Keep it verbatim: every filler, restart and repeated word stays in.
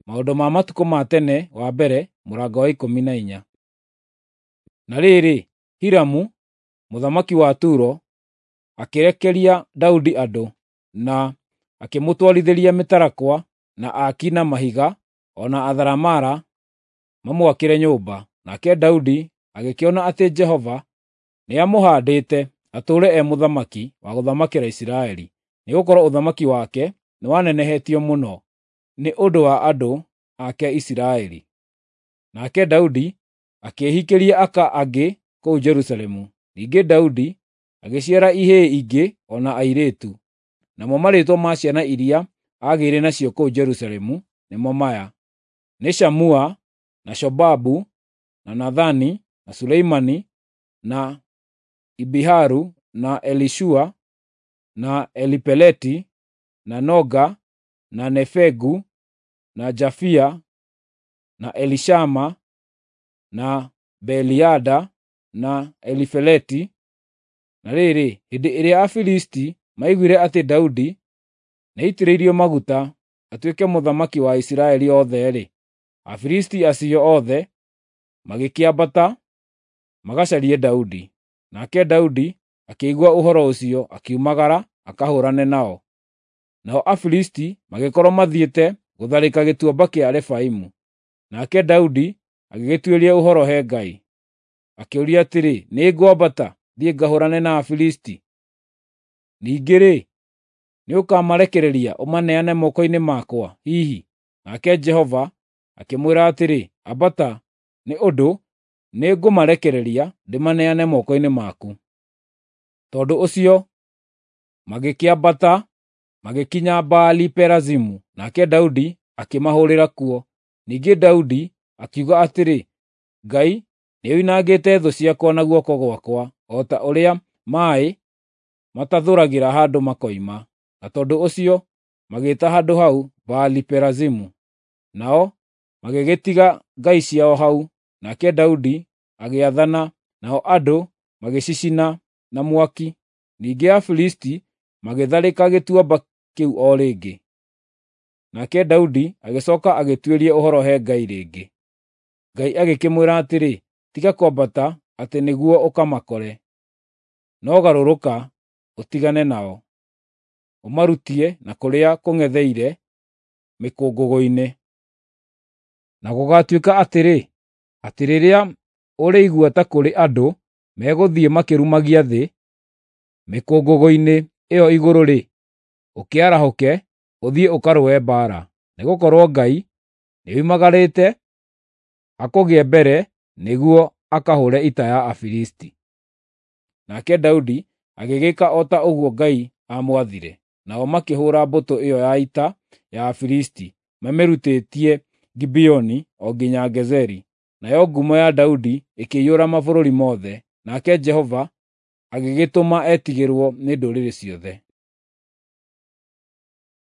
Maũndũ ma matukũ ma tene wa mbere mũrango wa ikũmi na inya. Na rĩrĩ, Hiramu, mũthamaki wa Turo, akĩrekeria Daudi andũ, na akĩmũtwarithĩria mĩtarakwa, na aaki na mahiga, o na atharamara mamwakĩre nyũmba. Nake Daudi agĩkĩona atĩ Jehova nĩamũhaandĩte atũũre e mũthamaki wa gũthamakĩra Isiraeli, nĩgũkorwo ũthamaki wake nĩwanenehetio mũno nĩ ũndũ wa andũ ake Isiraeli. Nake Daudi akĩĩhikĩria aka angĩ kũu Jerusalemu. Ningĩ Daudi agĩciara ihĩĩ ingĩ o na airĩtu. Namo marĩĩtwa ma ciana iria aagĩire nacio kũu Jerusalemu nĩmo maya: nĩ Shamua, na Shobabu, na Nathani, na Suleimani, na Ibiharu, na Elishua, na Elipeleti, na Noga, na Nefegu, na Jafia, na Elishama, na Beeliada, na Elifeleti. Na rĩrĩ, hĩndĩ ĩrĩa Afilisti maiguire atĩ Daudi nĩaitĩrĩirio maguta atuĩke mũthamaki wa Isiraeli othe-rĩ, Afilisti acio othe magĩkĩambata magacarie Daudi. Nake Daudi akĩigua ũhoro ũcio, akiumagara akahũũrane nao. Nao Afilisti magĩkorwo mathiĩte gũtharĩka gĩtuamba kĩa Refaimu. Nake Daudi agĩgĩtuĩria ũhoro he Ngai, akĩũria atĩrĩ, nĩ ngwambata thiĩ ngahũũrane na Afilisti? Ningĩ-rĩ, nĩũkamarekereria ũmaneane moko-inĩ makwa hihi? Nake Jehova akĩmwĩra atĩrĩ, ambata, nĩ ũndũ nĩngũmarekereria ndĩmaneane moko-inĩ maku. Tondũ ũcio magĩkĩambata magĩkinya Baali-Perazimu, nake Daudi akĩmahũũrĩra kuo. Ningĩ Daudi akiuga atĩrĩ, Ngai nĩoinangĩte thũ ciakwa na guoko gwakwa, o ta ũrĩa maaĩ matathũragĩra handũ makoima. Na tondũ ũcio magĩĩta handũ hau Baali-Perazimu. Nao magĩgĩtiga ngai ciao hau, nake Daudi agĩathana, nao andũ magĩcicina na mwaki. Ningĩ Afilisti magĩtharĩka gĩtuamba kĩu o rĩngĩ. Nake Daudi agĩcooka agĩtuĩria ũhoro he Ngai rĩngĩ. Ngai agĩkĩmwĩra atĩrĩ, tiga kwambata atĩ nĩguo ũkamakore, no garũrũka ũtigane nao, ũmarutie na kũrĩa kũng'etheire mĩkũngũgũ-inĩ. Na gũgatuĩka atĩrĩ, atĩ rĩrĩa ũrĩigua ta kũrĩ andũ megũthiĩ makĩrumagia thĩ mĩkũngũgũ-inĩ ĩyo igũrũ-rĩ, ũkĩarahũke ũthiĩ ũkarũe mbaara, nĩgũkorwo Ngai nĩoimagarĩte akũgĩe mbere nĩguo akahũũre ita ya Afilisti. Nake Daudi agĩgĩka o ta ũguo Ngai aamwathire. Nao makĩhũũra mbũtũ ĩyo ya ita ya Afilisti, mamĩrutĩtie Gibeoni o nginya Gezeri. Nayo ngumo ya Daudi ĩkĩiyũra mabũrũri mothe, nake Jehova agĩgĩtũma etigĩrwo nĩ ndũrĩrĩ ciothe.